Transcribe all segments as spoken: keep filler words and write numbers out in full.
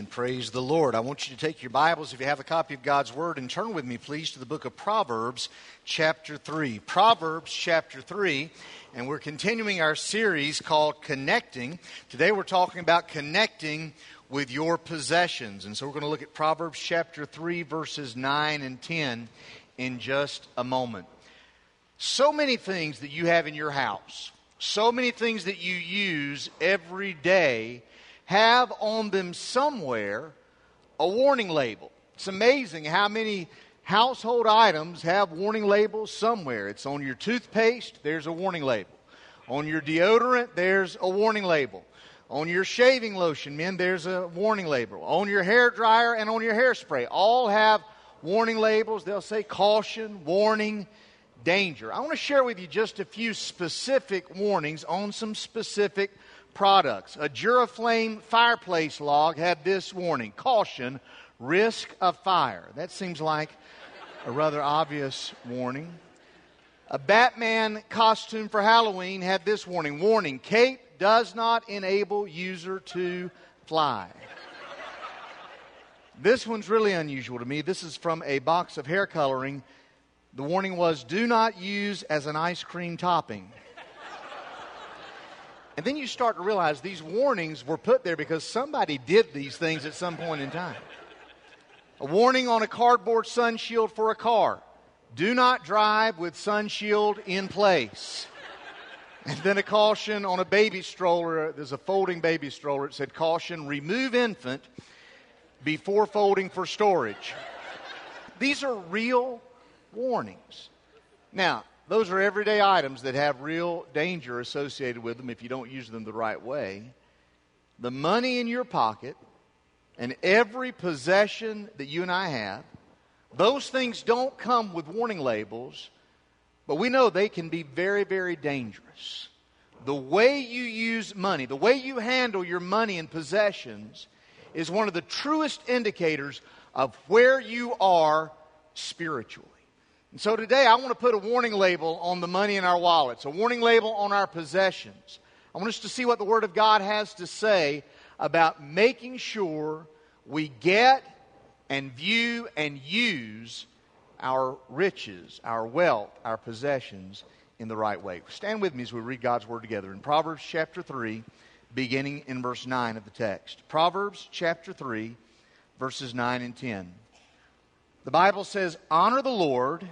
Amen. Praise the Lord. I want you to take your Bibles, if you have a copy of God's Word, and turn with me, please, to the book of Proverbs, chapter three. Proverbs, chapter three, and we're continuing our series called Connecting. Today we're talking about connecting with your possessions. And so we're going to look at Proverbs, chapter three, verses nine and ten in just a moment. So many things that you have in your house, so many things that you use every day have on them somewhere a warning label. It's amazing how many household items have warning labels somewhere. It's on your toothpaste, there's a warning label. On your deodorant, there's a warning label. On your shaving lotion, men, there's a warning label. On your hair dryer and on your hairspray, all have warning labels. They'll say caution, warning, danger. I want to share with you just a few specific warnings on some specific products. A Duraflame fireplace log had this warning: caution, risk of fire. That seems like a rather obvious warning. A Batman costume for Halloween had this warning: warning, cape does not enable user to fly. This one's really unusual to me. This is from a box of hair coloring. The warning was, do not use as an ice cream topping. And then you start to realize these warnings were put there because somebody did these things at some point in time. A warning on a cardboard sun shield for a car: do not drive with sun shield in place. And then a caution on a baby stroller. There's a folding baby stroller. It said, caution, remove infant before folding for storage. These are real warnings. Now, those are everyday items that have real danger associated with them if you don't use them the right way. The money in your pocket and every possession that you and I have, those things don't come with warning labels, but we know they can be very, very dangerous. The way you use money, the way you handle your money and possessions is one of the truest indicators of where you are spiritually. And so today I want to put a warning label on the money in our wallets, a warning label on our possessions. I want us to see what the Word of God has to say about making sure we get and view and use our riches, our wealth, our possessions in the right way. Stand with me as we read God's Word together in Proverbs chapter three, beginning in verse nine of the text. Proverbs chapter three, verses nine and ten. The Bible says, honor the Lord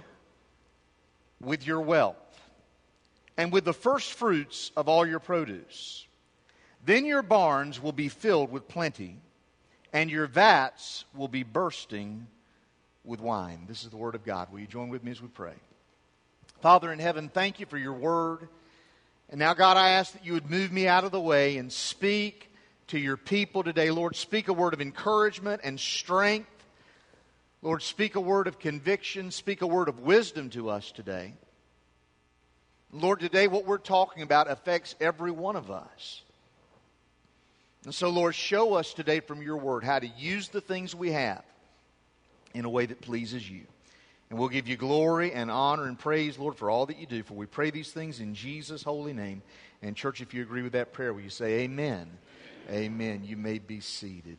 with your wealth and with the first fruits of all your produce. Then your barns will be filled with plenty, and your vats will be bursting with wine. This is the Word of God. Will you join with me as we pray? Father in heaven, thank you for your Word. And now, God, I ask that you would move me out of the way and speak to your people today. Lord, speak a word of encouragement and strength. Lord, speak a word of conviction, speak a word of wisdom to us today. Lord, today what we're talking about affects every one of us. And so, Lord, show us today from your word how to use the things we have in a way that pleases you. And we'll give you glory and honor and praise, Lord, for all that you do. For we pray these things in Jesus' holy name. And church, if you agree with that prayer, will you say amen? Amen. Amen. You may be seated.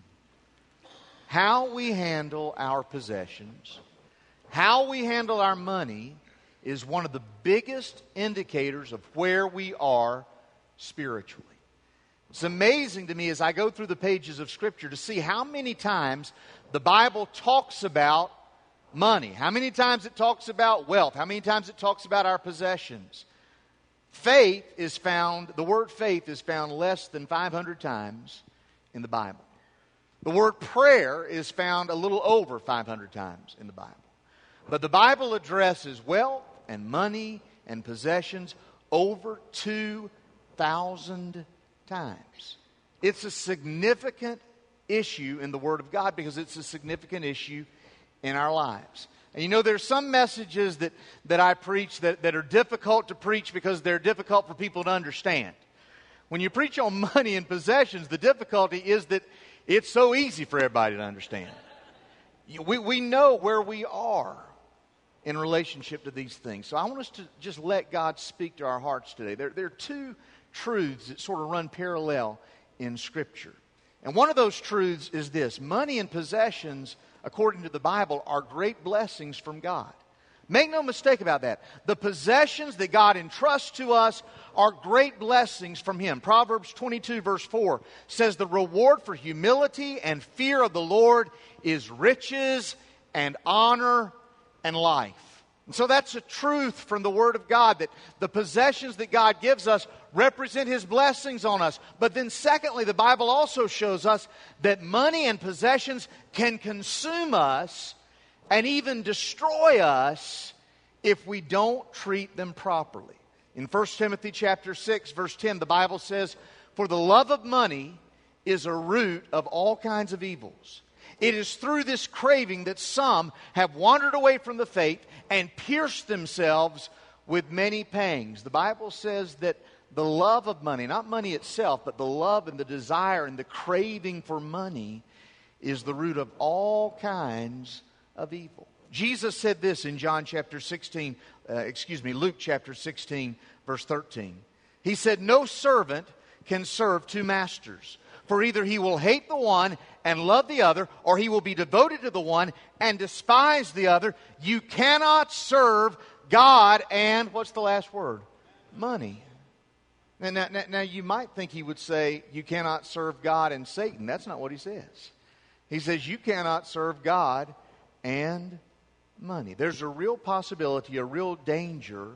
How we handle our possessions, how we handle our money is one of the biggest indicators of where we are spiritually. It's amazing to me as I go through the pages of Scripture to see how many times the Bible talks about money, how many times it talks about wealth, how many times it talks about our possessions. Faith is found, the word faith is found less than five hundred times in the Bible. The word prayer is found a little over five hundred times in the Bible. But the Bible addresses wealth and money and possessions over two thousand times. It's a significant issue in the Word of God because it's a significant issue in our lives. And you know, there's some messages that, that I preach that, that are difficult to preach because they're difficult for people to understand. When you preach on money and possessions, the difficulty is that it's so easy for everybody to understand. We, we know where we are in relationship to these things. So I want us to just let God speak to our hearts today. There, there are two truths that sort of run parallel in Scripture. And one of those truths is this: money and possessions, according to the Bible, are great blessings from God. Make no mistake about that. The possessions that God entrusts to us are great blessings from Him. Proverbs twenty-two verse four says, the reward for humility and fear of the Lord is riches and honor and life. And so that's a truth from the Word of God, that the possessions that God gives us represent His blessings on us. But then secondly, the Bible also shows us that money and possessions can consume us and even destroy us if we don't treat them properly. In First Timothy chapter six, verse ten, the Bible says, for the love of money is a root of all kinds of evils. It is through this craving that some have wandered away from the faith and pierced themselves with many pangs. The Bible says that the love of money, not money itself, but the love and the desire and the craving for money is the root of all kinds of evil. Jesus said this in John chapter sixteen, uh, excuse me, Luke chapter sixteen, verse thirteen. He said, no servant can serve two masters, for either he will hate the one and love the other, or he will be devoted to the one and despise the other. You cannot serve God and, what's the last word? Money. Now, now, now you might think he would say, you cannot serve God and Satan. That's not what he says. He says, you cannot serve God and money. There's a real possibility, a real danger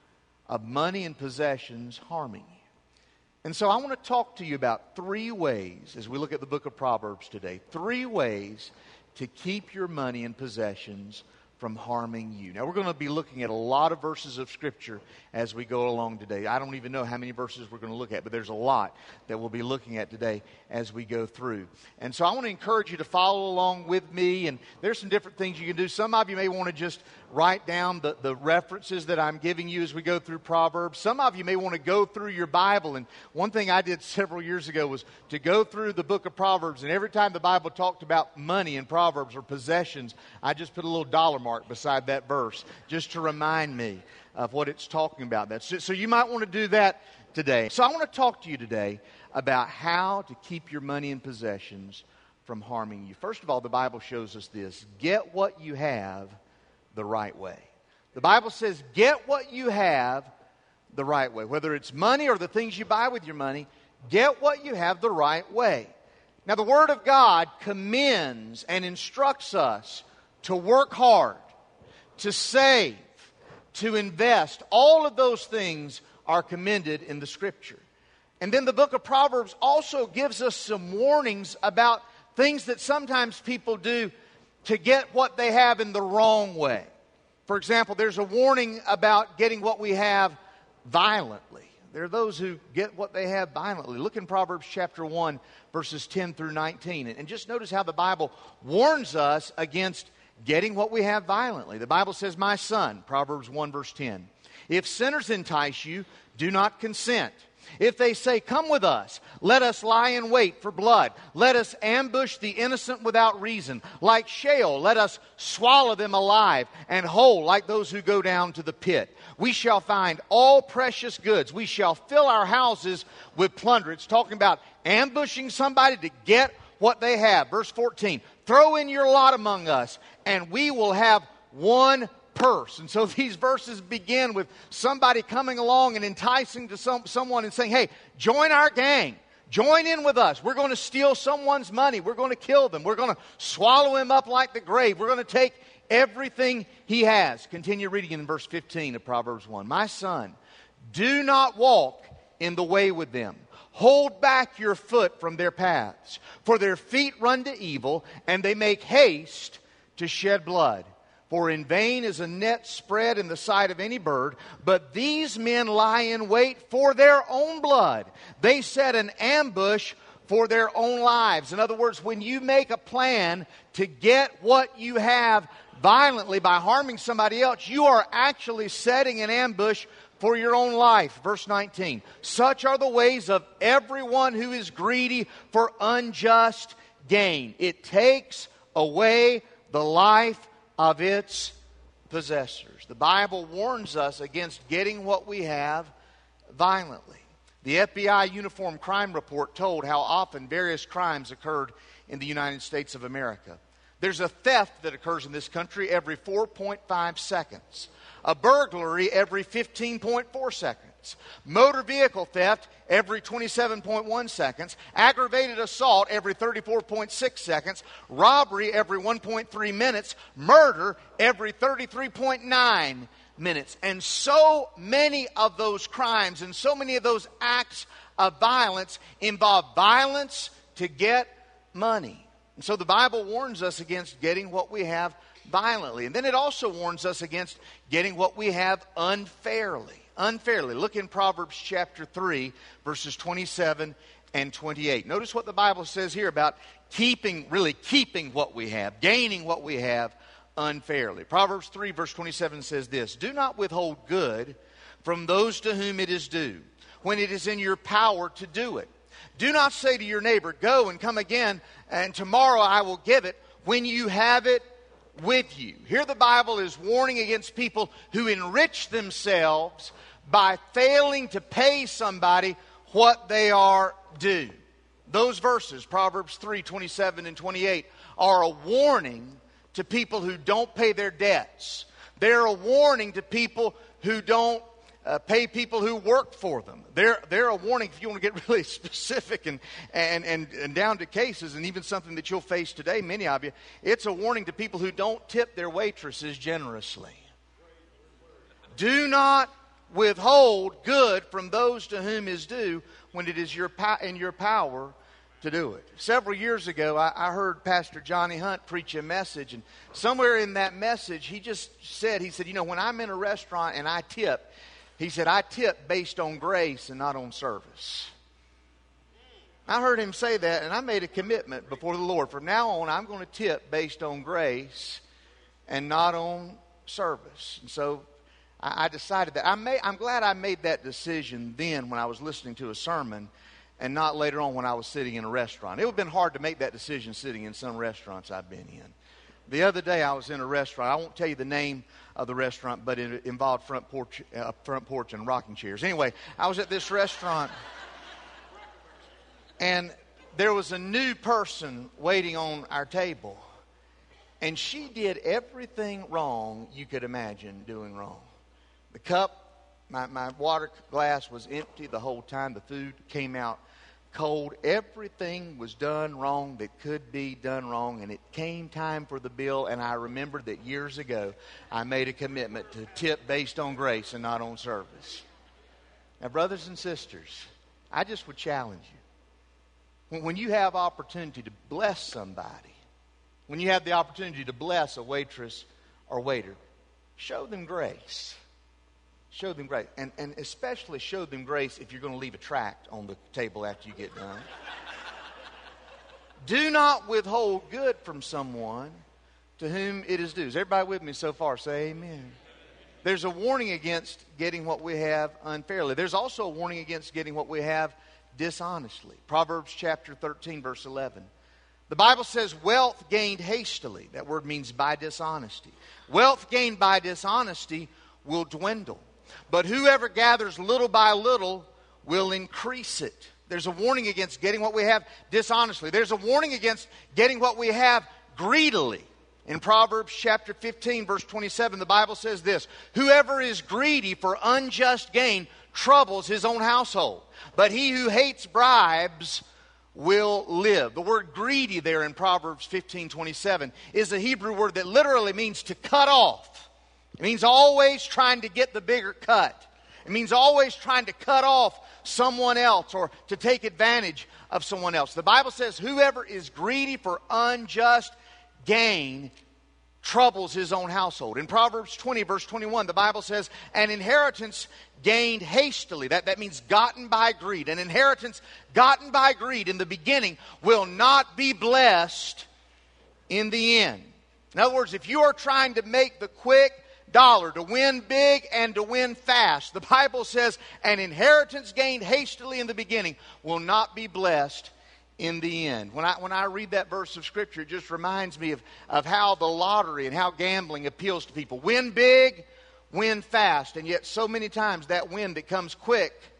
of money and possessions harming you. And so I want to talk to you about three ways, as we look at the book of Proverbs today, three ways to keep your money and possessions from harming you. Now, we're going to be looking at a lot of verses of Scripture as we go along today. I don't even know how many verses we're going to look at, but there's a lot that we'll be looking at today as we go through. And so I want to encourage you to follow along with me, and there's some different things you can do. Some of you may want to just write down the, the references that I'm giving you as we go through Proverbs. Some of you may want to go through your Bible, and one thing I did several years ago was to go through the book of Proverbs, and every time the Bible talked about money in Proverbs or possessions, I just put a little dollar mark beside that verse just to remind me of what it's talking about. That so, so you might want to do that today. So I want to talk to you today about how to keep your money and possessions from harming you. First of all, the Bible shows us this: get what you have the right way. The Bible says, get what you have the right way. Whether it's money or the things you buy with your money, get what you have the right way. Now, the Word of God commends and instructs us to work hard, to save, to invest. All of those things are commended in the Scripture. And then the book of Proverbs also gives us some warnings about things that sometimes people do to get what they have in the wrong way. For example, there's a warning about getting what we have violently. There are those who get what they have violently. Look in Proverbs chapter one, verses ten through nineteen. And just notice how the Bible warns us against getting what we have violently. The Bible says, my son, Proverbs one, verse ten, if sinners entice you, do not consent. If they say, come with us, let us lie in wait for blood. Let us ambush the innocent without reason. Like Sheol, let us swallow them alive, and whole like those who go down to the pit. We shall find all precious goods. We shall fill our houses with plunder. It's talking about ambushing somebody to get what they have. Verse fourteen, throw in your lot among us, and we will have one purse. And so these verses begin with somebody coming along and enticing to some, someone and saying, hey, join our gang. Join in with us. We're going to steal someone's money. We're going to kill them. We're going to swallow him up like the grave. We're going to take everything he has. Continue reading in verse fifteen of Proverbs one. My son, do not walk in the way with them. Hold back your foot from their paths, for their feet run to evil, and they make haste to shed blood. For in vain is a net spread in the sight of any bird, but these men lie in wait for their own blood. They set an ambush for their own lives. In other words, when you make a plan to get what you have violently by harming somebody else, you are actually setting an ambush for your own life. Verse nineteen, such are the ways of everyone who is greedy for unjust gain. It takes away the life of its possessors. The Bible warns us against getting what we have violently. The F B I Uniform Crime Report told how often various crimes occurred in the United States of America. There's a theft that occurs in this country every four point five seconds. A burglary every fifteen point four seconds. Motor vehicle theft every twenty-seven point one seconds. Aggravated assault every thirty-four point six seconds. Robbery every one point three minutes. Murder every thirty-three point nine minutes. And so many of those crimes and so many of those acts of violence involve violence to get money. And so the Bible warns us against getting what we have violently. And then it also warns us against getting what we have unfairly. Unfairly. Look in Proverbs chapter three, verses twenty-seven and twenty-eight. Notice what the Bible says here about keeping, really keeping what we have, gaining what we have unfairly. Proverbs three, verse twenty-seven says this: "Do not withhold good from those to whom it is due, when it is in your power to do it. Do not say to your neighbor, 'Go and come again, and tomorrow I will give it,' when you have it with you." Here the Bible is warning against people who enrich themselves by failing to pay somebody what they are due. Those verses, Proverbs three, twenty-seven and twenty-eight, are a warning to people who don't pay their debts. They're a warning to people who don't Uh, pay people who work for them. They're, they're a warning, if you want to get really specific and, and, and, and down to cases, and even something that you'll face today, many of you. It's a warning to people who don't tip their waitresses generously. Do not withhold good from those to whom is due, when it is your po- in your power to do it. Several years ago, I, I heard Pastor Johnny Hunt preach a message, and somewhere in that message, he just said, he said, you know, when I'm in a restaurant and I tip, he said, I tip based on grace and not on service. I heard him say that, and I made a commitment before the Lord. From now on, I'm going to tip based on grace and not on service. And so I, I decided that. I may, I'm glad I made that decision then when I was listening to a sermon, and not later on when I was sitting in a restaurant. It would have been hard to make that decision sitting in some restaurants I've been in. The other day I was in a restaurant. I won't tell you the name of the restaurant, but it involved front porch, uh, front porch and rocking chairs. Anyway, I was at this restaurant, and there was a new person waiting on our table, and she did everything wrong you could imagine doing wrong. The cup, my, my water glass was empty the whole time. The food came out cold. Everything was done wrong that could be done wrong, and it came time for the bill, and I remembered that years ago I made a commitment to tip based on grace and not on service. Now, brothers and sisters, I just would challenge you. When you have opportunity to bless somebody, when you have the opportunity to bless a waitress or waiter, show them grace. Show them grace. And, and especially show them grace if you're going to leave a tract on the table after you get done. Do not withhold good from someone to whom it is due. Is everybody with me so far? Say amen. There's a warning against getting what we have unfairly. There's also a warning against getting what we have dishonestly. Proverbs chapter thirteen, verse eleven. The Bible says, wealth gained hastily. That word means by dishonesty. Wealth gained by dishonesty will dwindle, but whoever gathers little by little will increase it. There's a warning against getting what we have dishonestly. There's a warning against getting what we have greedily. In Proverbs chapter fifteen, verse twenty-seven, the Bible says this: whoever is greedy for unjust gain troubles his own household, but he who hates bribes will live. The word greedy there in Proverbs fifteen twenty-seven is a Hebrew word that literally means to cut off. It means always trying to get the bigger cut. It means always trying to cut off someone else or to take advantage of someone else. The Bible says whoever is greedy for unjust gain troubles his own household. In Proverbs twenty, verse twenty-one, the Bible says, an inheritance gained hastily. That, that means gotten by greed. An inheritance gotten by greed in the beginning will not be blessed in the end. In other words, if you are trying to make the quick dollar, to win big and to win fast, the Bible says an inheritance gained hastily in the beginning will not be blessed in the end. When I when I read that verse of Scripture, it just reminds me of, of how the lottery and how gambling appeals to people. Win big, win fast. And yet so many times that win that comes quick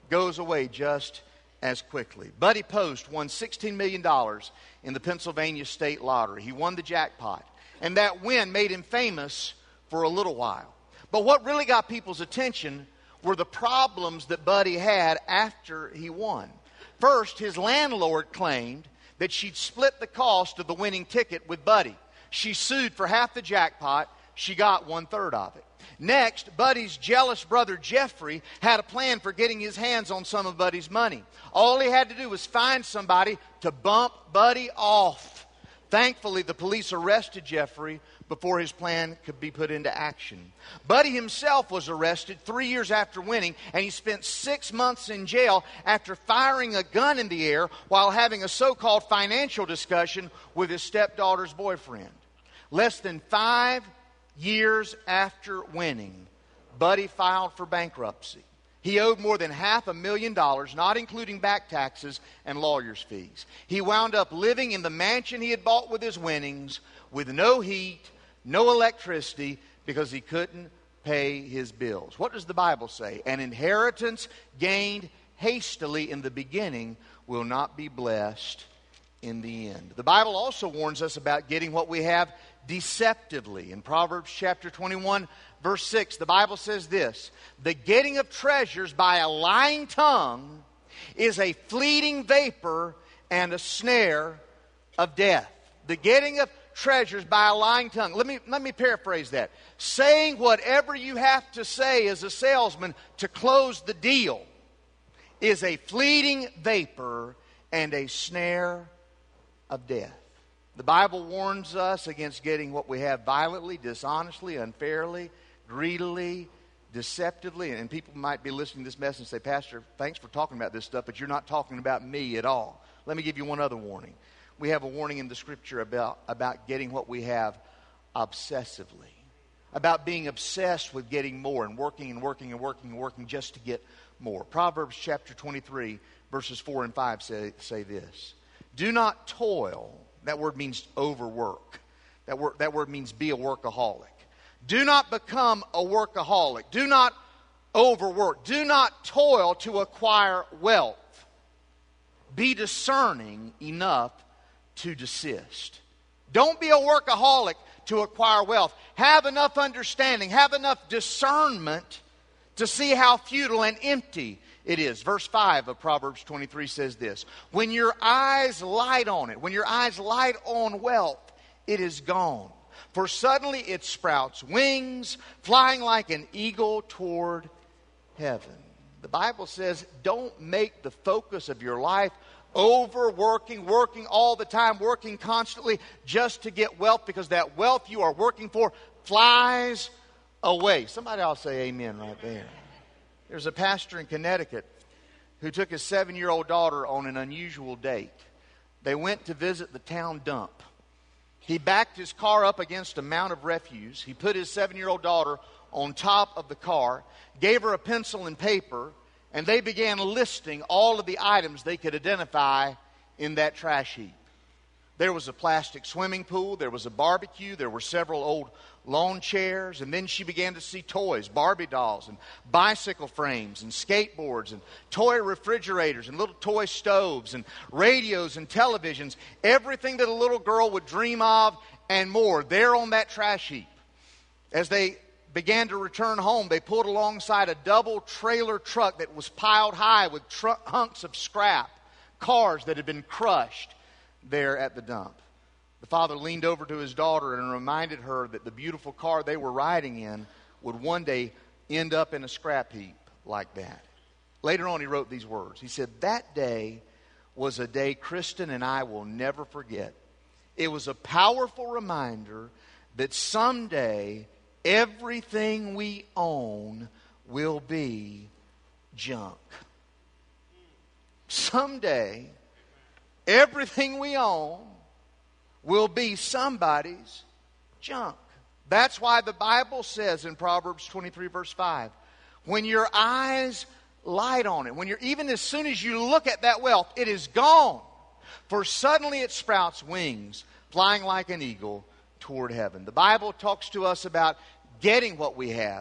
goes away just as quickly. Buddy Post won sixteen million dollars in the Pennsylvania State Lottery. He won the jackpot. And that win made him famous for a little while. But what really got people's attention were the problems that Buddy had after he won. First, his landlord claimed that she'd split the cost of the winning ticket with Buddy. She sued for half the jackpot. She got one-third of it. Next, Buddy's jealous brother Jeffrey had a plan for getting his hands on some of Buddy's money. All he had to do was find somebody to bump Buddy off. Thankfully, the police arrested Jeffrey before his plan could be put into action. Buddy himself was arrested three years after winning, and he spent six months in jail after firing a gun in the air while having a so-called financial discussion with his stepdaughter's boyfriend. Less than five years after winning, Buddy filed for bankruptcy. He owed more than half a million dollars, not including back taxes and lawyer's fees. He wound up living in the mansion he had bought with his winnings with no heat, no electricity, because he couldn't pay his bills. What does the Bible say? An inheritance gained hastily in the beginning will not be blessed in the end. The Bible also warns us about getting what we have deceptively. In Proverbs chapter twenty-one, verse six, the Bible says this: the getting of treasures by a lying tongue is a fleeting vapor and a snare of death. The getting of treasures by a lying tongue. Let me, let me paraphrase that. Saying whatever you have to say as a salesman to close the deal is a fleeting vapor and a snare of death. The Bible warns us against getting what we have violently, dishonestly, unfairly, greedily, deceptively. And people might be listening to this message and say, Pastor, thanks for talking about this stuff, but you're not talking about me at all. Let me give you one other warning. We have a warning in the Scripture about, about getting what we have obsessively. About being obsessed with getting more and working and working and working and working just to get more. Proverbs chapter twenty-three, verses four and five say, say this: do not toil. That word means overwork. That word, that word means be a workaholic. Do not become a workaholic. Do not overwork. Do not toil to acquire wealth. Be discerning enough to desist. Don't be a workaholic to acquire wealth. Have enough understanding. Have enough discernment to see how futile and empty it is. Verse five of Proverbs twenty-three says this: when your eyes light on it, when your eyes light on wealth, it is gone. For suddenly it sprouts wings, flying like an eagle toward heaven. The Bible says, don't make the focus of your life overworking, working all the time, working constantly just to get wealth, because that wealth you are working for flies away. Somebody else say amen right there. There's a pastor in Connecticut who took his seven-year-old daughter on an unusual date. They went to visit the town dump. He backed his car up against a mound of refuse. He put his seven-year-old daughter on top of the car, gave her a pencil and paper, and they began listing all of the items they could identify in that trash heap. There was a plastic swimming pool, there was a barbecue, there were several old lawn chairs, and then she began to see toys, Barbie dolls, and bicycle frames, and skateboards, and toy refrigerators, and little toy stoves, and radios, and televisions, everything that a little girl would dream of, and more, there on that trash heap. As they began to return home, they pulled alongside a double trailer truck that was piled high with tr- hunks of scrap, cars that had been crushed there at the dump. The father leaned over to his daughter and reminded her that the beautiful car they were riding in would one day end up in a scrap heap like that. Later on, he wrote these words. He said, that day was a day Kristen and I will never forget. It was a powerful reminder that someday everything we own will be junk. Someday, everything we own will be somebody's junk. That's why the Bible says in Proverbs twenty-three, verse five, when your eyes light on it, when you're, even as soon as you look at that wealth, it is gone. For suddenly it sprouts wings, flying like an eagle toward heaven. The Bible talks to us about getting what we have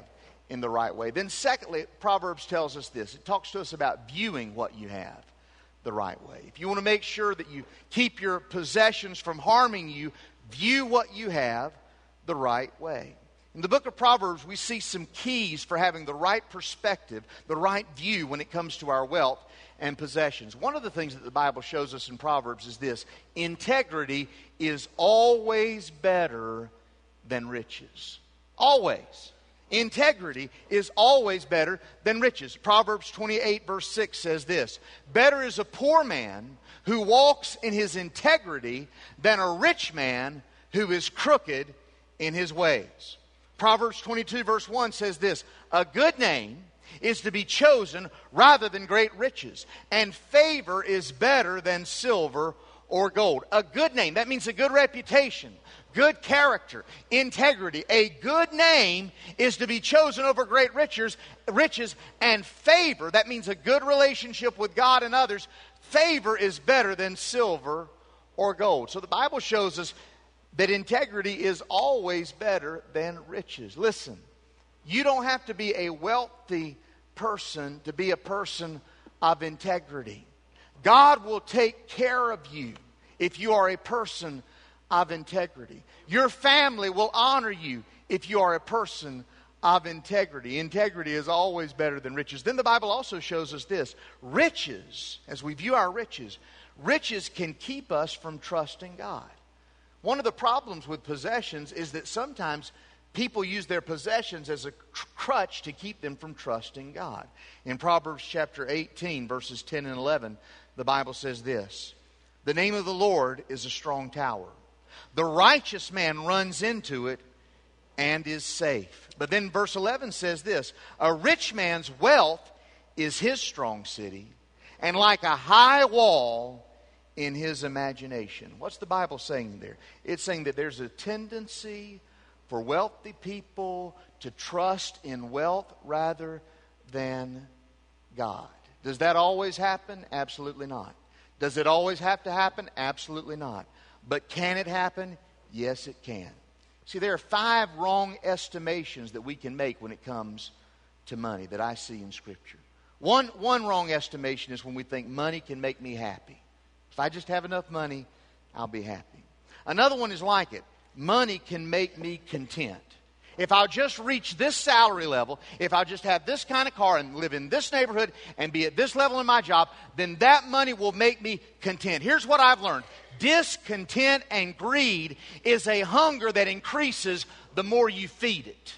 in the right way. Then secondly, Proverbs tells us this. It talks to us about viewing what you have the right way. If you want to make sure that you keep your possessions from harming you, view what you have the right way. In the book of Proverbs, we see some keys for having the right perspective, the right view when it comes to our wealth and possessions. One of the things that the Bible shows us in Proverbs is this: integrity is always better than riches. Always. Integrity is always better than riches. Proverbs twenty-eight verse six says this: better is a poor man who walks in his integrity than a rich man who is crooked in his ways. Proverbs twenty-two verse one says this: a good name is to be chosen rather than great riches, and favor is better than silver or gold. A good name, that means a good reputation, good character, integrity. A good name is to be chosen over great riches, riches, and favor, that means a good relationship with God and others. Favor is better than silver or gold. So the Bible shows us that integrity is always better than riches. Listen, you don't have to be a wealthy person to be a person of integrity. God will take care of you if you are a person of integrity. Your family will honor you if you are a person of integrity. Integrity is always better than riches. Then the Bible also shows us this: riches, as we view our riches, riches can keep us from trusting God. One of the problems with possessions is that sometimes people use their possessions as a crutch to keep them from trusting God. In Proverbs chapter eighteen, verses ten and eleven, the Bible says this: the name of the Lord is a strong tower. The righteous man runs into it and is safe. But then verse eleven says this: a rich man's wealth is his strong city, and like a high wall in his imagination. What's the Bible saying there? It's saying that there's a tendency for wealthy people to trust in wealth rather than God. Does that always happen? Absolutely not. Does it always have to happen? Absolutely not. But can it happen? Yes, it can. See, there are five wrong estimations that we can make when it comes to money that I see in Scripture. One, one wrong estimation is when we think money can make me happy. If I just have enough money, I'll be happy. Another one is like it. Money can make me content. If I'll just reach this salary level, if I'll just have this kind of car and live in this neighborhood and be at this level in my job, then that money will make me content. Here's what I've learned. Discontent and greed is a hunger that increases the more you feed it.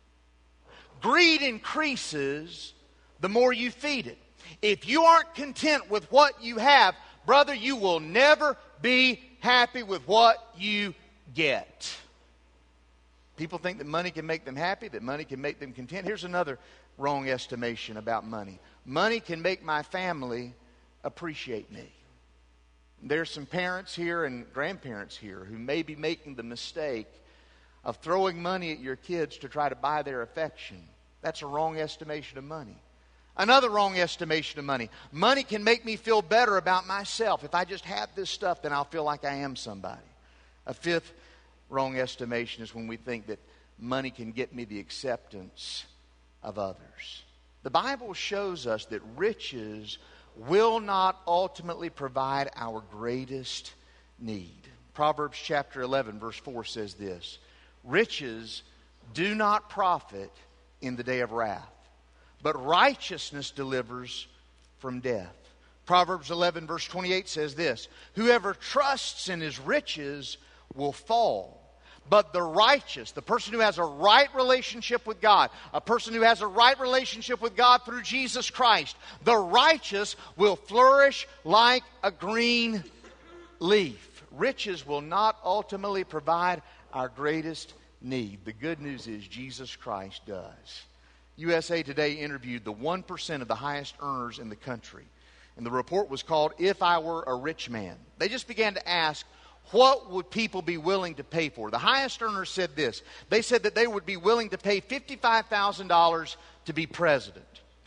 Greed increases the more you feed it. If you aren't content with what you have, brother, you will never be happy with what you get. People think that money can make them happy, that money can make them content. Here's another wrong estimation about money. Money can make my family appreciate me. There's some parents here and grandparents here who may be making the mistake of throwing money at your kids to try to buy their affection. That's a wrong estimation of money. Another wrong estimation of money. Money can make me feel better about myself. If I just have this stuff, then I'll feel like I am somebody. A fifth wrong estimation is when we think that money can get me the acceptance of others. The Bible shows us that riches will not ultimately provide our greatest need. Proverbs chapter eleven verse four says this: riches do not profit in the day of wrath, but righteousness delivers from death. Proverbs eleven verse twenty-eight says this: whoever trusts in his riches will fall, but the righteous, the person who has a right relationship with God, a person who has a right relationship with God through Jesus Christ, the righteous will flourish like a green leaf. Riches will not ultimately provide our greatest need. The good news is Jesus Christ does. U S A Today interviewed the one percent of the highest earners in the country. And the report was called, If I Were a Rich Man. They just began to ask, what would people be willing to pay for? The highest earners said this. They said that they would be willing to pay fifty-five thousand dollars to be president.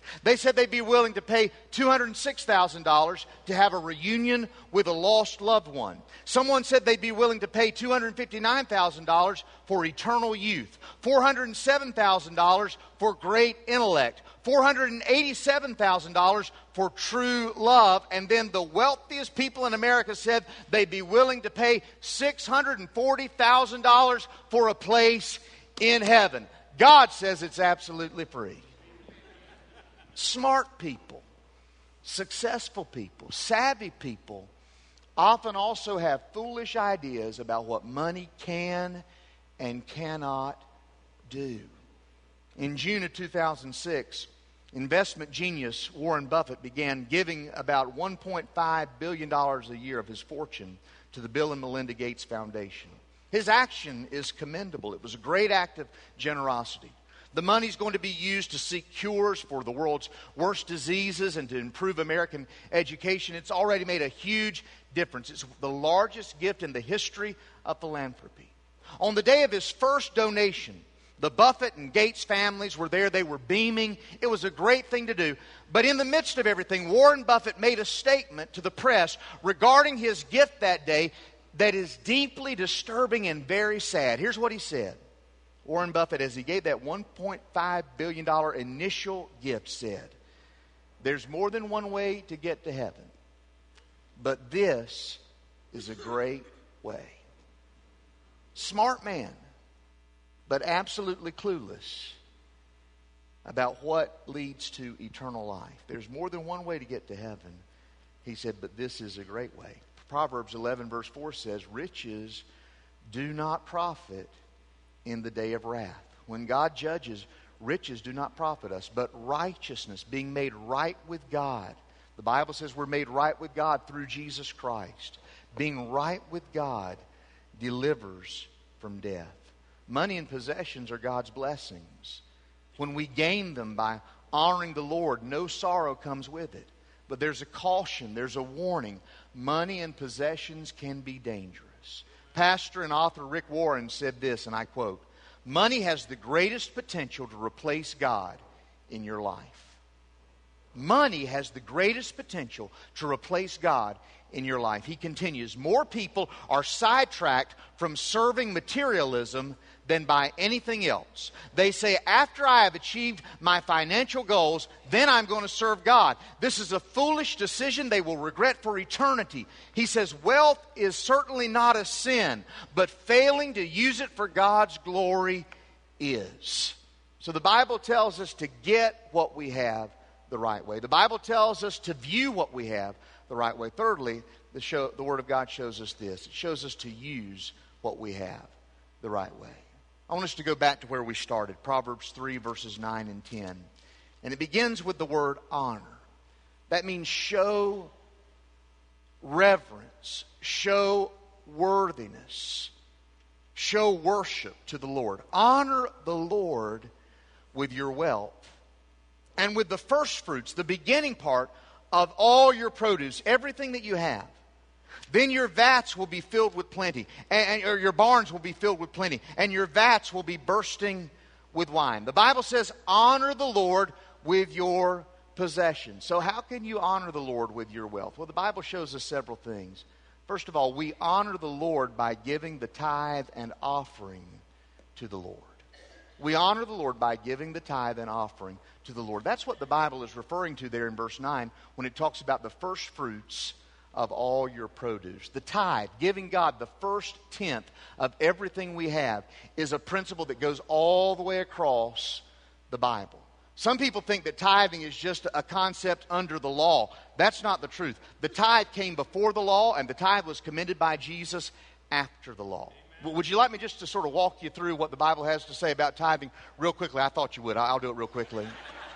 They said they'd be willing to pay two hundred six thousand dollars to have a reunion with a lost loved one. Someone said they'd be willing to pay two hundred fifty-nine thousand dollars for eternal youth, four hundred seven thousand dollars for great intellect, four hundred eighty-seven thousand dollars for true love, and then the wealthiest people in America said they'd be willing to pay six hundred forty thousand dollars for a place in heaven. God says it's absolutely free. Smart people, successful people, savvy people often also have foolish ideas about what money can and cannot do. In June of two thousand six, investment genius Warren Buffett began giving about one point five billion dollars a year of his fortune to the Bill and Melinda Gates Foundation. His action is commendable. It was a great act of generosity. The money's going to be used to seek cures for the world's worst diseases and to improve American education. It's already made a huge difference. It's the largest gift in the history of philanthropy. On the day of his first donation, the Buffett and Gates families were there. They were beaming. It was a great thing to do. But in the midst of everything, Warren Buffett made a statement to the press regarding his gift that day that is deeply disturbing and very sad. Here's what he said. Warren Buffett, as he gave that one point five billion dollars initial gift, said, "There's more than one way to get to heaven, but this is a great way." Smart man, but absolutely clueless about what leads to eternal life. There's more than one way to get to heaven. He said, but this is a great way. Proverbs eleven verse four says, riches do not profit in the day of wrath. When God judges, riches do not profit us, but righteousness, being made right with God. The Bible says we're made right with God through Jesus Christ. Being right with God delivers from death. Money and possessions are God's blessings. When we gain them by honoring the Lord, no sorrow comes with it. But there's a caution, there's a warning. Money and possessions can be dangerous. Pastor and author Rick Warren said this, and I quote, "Money has the greatest potential to replace God in your life." Money has the greatest potential to replace God in your life. He continues, more people are sidetracked from serving materialism than by anything else. They say, after I have achieved my financial goals, then I'm going to serve God. This is a foolish decision they will regret for eternity. He says, wealth is certainly not a sin, but failing to use it for God's glory is. So the Bible tells us to get what we have the right way. The Bible tells us to view what we have the right way. Thirdly, the, show, the Word of God shows us this. It shows us to use what we have the right way. I want us to go back to where we started, Proverbs three, verses nine and ten. And it begins with the word honor. That means show reverence, show worthiness, show worship to the Lord. Honor the Lord with your wealth and with the first fruits, the beginning part of all your produce, everything that you have. Then your vats will be filled with plenty, and, or your barns will be filled with plenty, and your vats will be bursting with wine. The Bible says, honor the Lord with your possessions. So how can you honor the Lord with your wealth? Well, the Bible shows us several things. First of all, we honor the Lord by giving the tithe and offering to the Lord. We honor the Lord by giving the tithe and offering to the Lord. That's what the Bible is referring to there in verse nine when it talks about the first fruits of all your produce. The tithe, giving God the first tenth of everything we have, is a principle that goes all the way across the Bible. Some people think that tithing is just a concept under the law. That's not the truth. The tithe came before the law, and the tithe was commended by Jesus after the law. Would you like me just to sort of walk you through what the Bible has to say about tithing real quickly? I thought you would. I'll do it real quickly.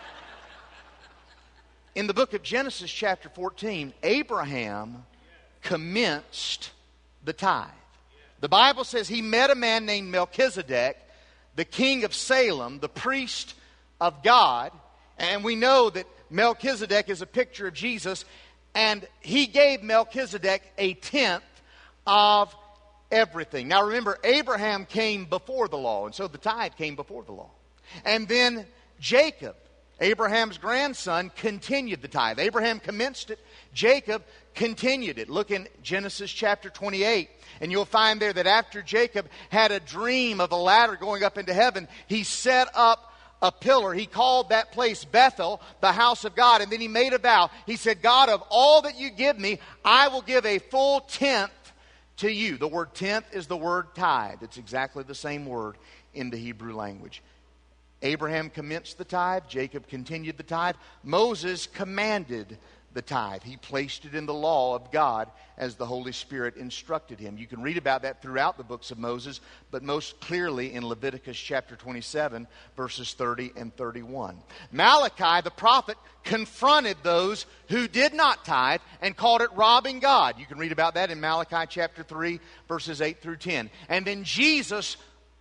In the book of Genesis chapter fourteen, Abraham commenced the tithe. The Bible says he met a man named Melchizedek, the king of Salem, the priest of God. And we know that Melchizedek is a picture of Jesus. And he gave Melchizedek a tenth of everything. Now remember, Abraham came before the law, and so the tithe came before the law. And then Jacob, Abraham's grandson continued the tithe. Abraham commenced it. Jacob continued it. Look in Genesis chapter twenty-eight. And you'll find there that after Jacob had a dream of a ladder going up into heaven, he set up a pillar. He called that place Bethel, the house of God. And then he made a vow. He said, God, of all that you give me, I will give a full tenth to you. The word tenth is the word tithe. It's exactly the same word in the Hebrew language. Abraham commenced the tithe. Jacob continued the tithe. Moses commanded the tithe. He placed it in the law of God as the Holy Spirit instructed him. You can read about that throughout the books of Moses, but most clearly in Leviticus chapter twenty-seven, verses thirty and thirty-one. Malachi, the prophet, confronted those who did not tithe and called it robbing God. You can read about that in Malachi chapter three, verses eight through ten. And then Jesus,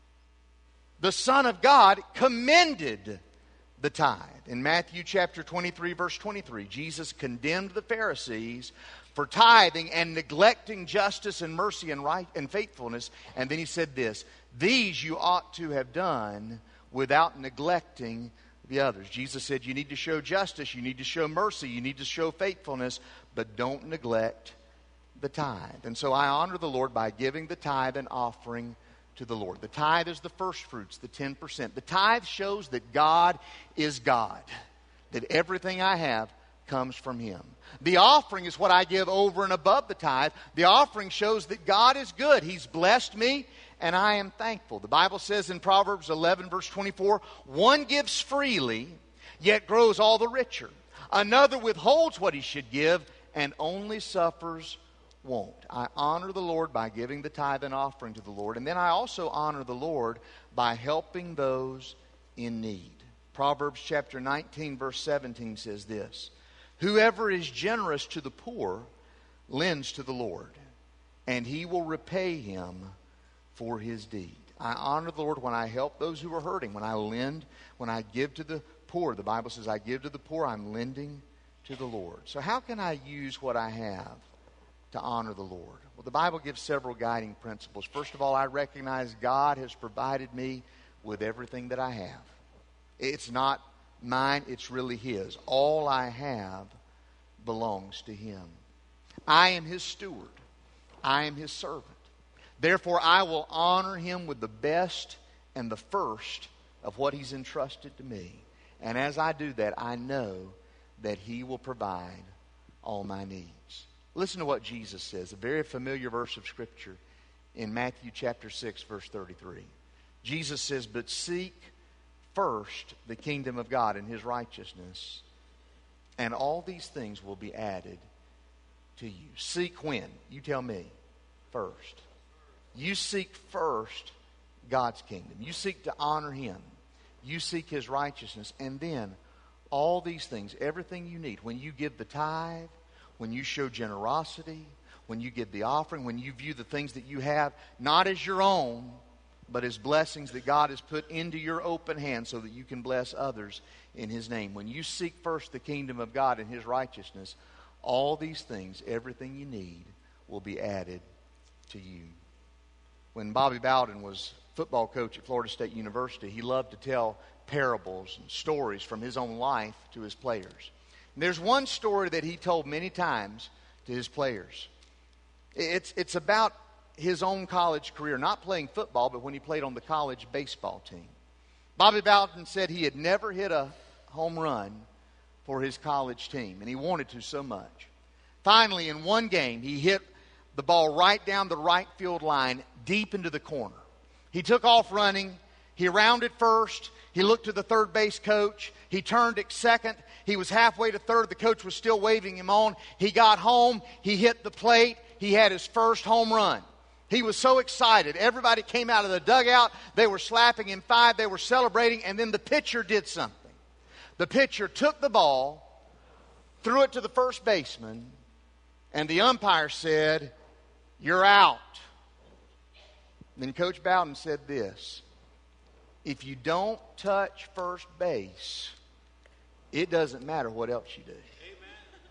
the Son of God, commended the tithe. In Matthew chapter twenty-three, verse twenty-three, Jesus condemned the Pharisees for tithing and neglecting justice and mercy and right and faithfulness. And then he said this, these you ought to have done without neglecting the others. Jesus said you need to show justice, you need to show mercy, you need to show faithfulness, but don't neglect the tithe. And so I honor the Lord by giving the tithe and offering to the Lord. The tithe is the first fruits, the ten percent. The tithe shows that God is God, that everything I have comes from Him. The offering is what I give over and above the tithe. The offering shows that God is good. He's blessed me, and I am thankful. The Bible says in Proverbs eleven, verse twenty-four, one gives freely, yet grows all the richer. Another withholds what he should give, and only suffers won't. I honor the Lord by giving the tithe and offering to the Lord. And then I also honor the Lord by helping those in need. Proverbs chapter nineteen, verse seventeen says this, whoever is generous to the poor lends to the Lord, and He will repay him for his deed. I honor the Lord when I help those who are hurting, when I lend, when I give to the poor. The Bible says I give to the poor, I'm lending to the Lord. So how can I use what I have to honor the Lord? Well, the Bible gives several guiding principles. First of all, I recognize God has provided me with everything that I have. It's not mine, it's really His. All I have belongs to Him. I am His steward. I am His servant. Therefore, I will honor Him with the best and the first of what He's entrusted to me. And as I do that, I know that He will provide all my needs. Listen to what Jesus says, a very familiar verse of Scripture in Matthew chapter six, verse thirty-three. Jesus says, but seek first the kingdom of God and His righteousness, and all these things will be added to you. Seek when? You tell me. First. You seek first God's kingdom. You seek to honor Him. You seek His righteousness. And then all these things, everything you need, when you give the tithe, when you show generosity, when you give the offering, when you view the things that you have not as your own, but as blessings that God has put into your open hand so that you can bless others in His name. When you seek first the kingdom of God and His righteousness, all these things, everything you need, will be added to you. When Bobby Bowden was football coach at Florida State University, he loved to tell parables and stories from his own life to his players. And there's one story that he told many times to his players. It's, it's about his own college career, not playing football, but when he played on the college baseball team. Bobby Bowden said he had never hit a home run for his college team, and he wanted to so much. Finally, in one game, he hit the ball right down the right field line, deep into the corner. He took off running. He rounded first. He looked to the third base coach. He turned at second. He was halfway to third. The coach was still waving him on. He got home. He hit the plate. He had his first home run. He was so excited. Everybody came out of the dugout. They were slapping him five. They were celebrating. And then the pitcher did something. The pitcher took the ball, threw it to the first baseman, and the umpire said, "You're out." Then Coach Bowden said this, "If you don't touch first base, it doesn't matter what else you do." Amen.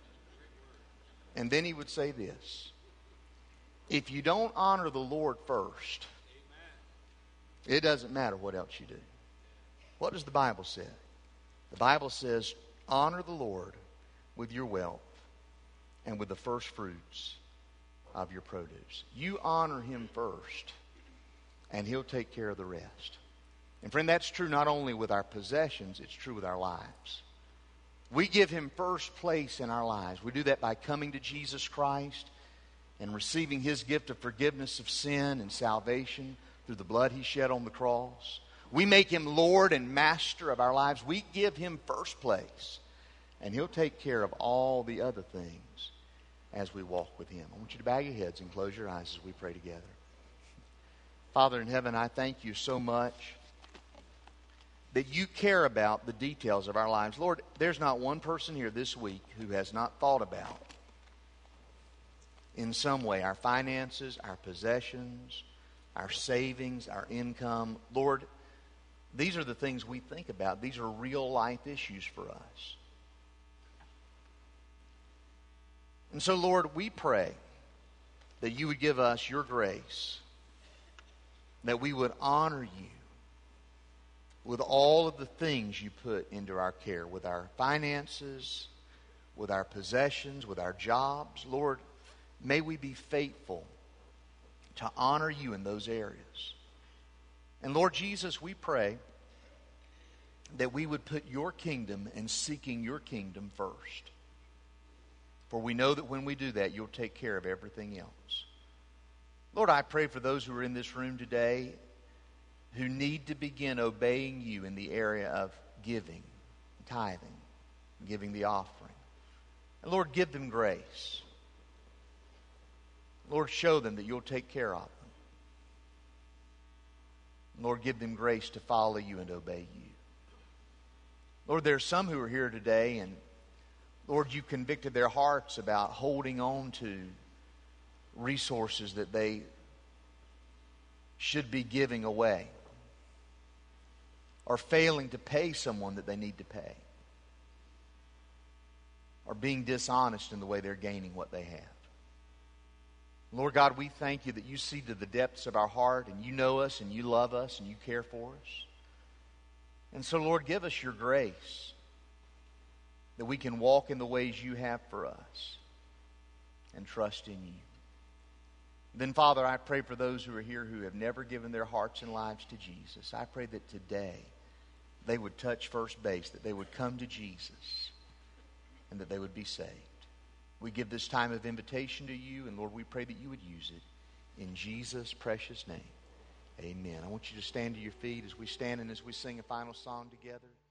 And then he would say this, "If you don't honor the Lord first, amen, it doesn't matter what else you do." What does the Bible say? The Bible says, honor the Lord with your wealth and with the first fruits of your produce. You honor Him first, and He'll take care of the rest. And friend, that's true not only with our possessions, it's true with our lives. We give Him first place in our lives. We do that by coming to Jesus Christ and receiving His gift of forgiveness of sin and salvation through the blood He shed on the cross. We make Him Lord and Master of our lives. We give Him first place, and He'll take care of all the other things as we walk with Him. I want you to bow your heads and close your eyes as we pray together. Father in heaven, I thank You so much that You care about the details of our lives. Lord, there's not one person here this week who has not thought about, in some way, our finances, our possessions, our savings, our income. Lord, these are the things we think about. These are real life issues for us. And so, Lord, we pray that You would give us Your grace, that we would honor You with all of the things You put into our care, with our finances, with our possessions, with our jobs. Lord, may we be faithful to honor You in those areas. And Lord Jesus, we pray that we would put Your kingdom and seeking Your kingdom first. For we know that when we do that, You'll take care of everything else. Lord, I pray for those who are in this room today who need to begin obeying You in the area of giving, tithing, giving the offering. And Lord, give them grace. Lord, show them that You'll take care of them. Lord, give them grace to follow You and obey You. Lord, there are some who are here today, and Lord, You convicted their hearts about holding on to resources that they should be giving away, or failing to pay someone that they need to pay, or being dishonest in the way they're gaining what they have. Lord God, we thank You that You see to the depths of our heart, and You know us, and You love us, and You care for us. And so, Lord, give us Your grace that we can walk in the ways You have for us and trust in You. Then, Father, I pray for those who are here who have never given their hearts and lives to Jesus. I pray that today they would touch first base, that they would come to Jesus, and that they would be saved. We give this time of invitation to You, and Lord, we pray that You would use it. In Jesus' precious name, amen. I want you to stand to your feet as we stand and as we sing a final song together.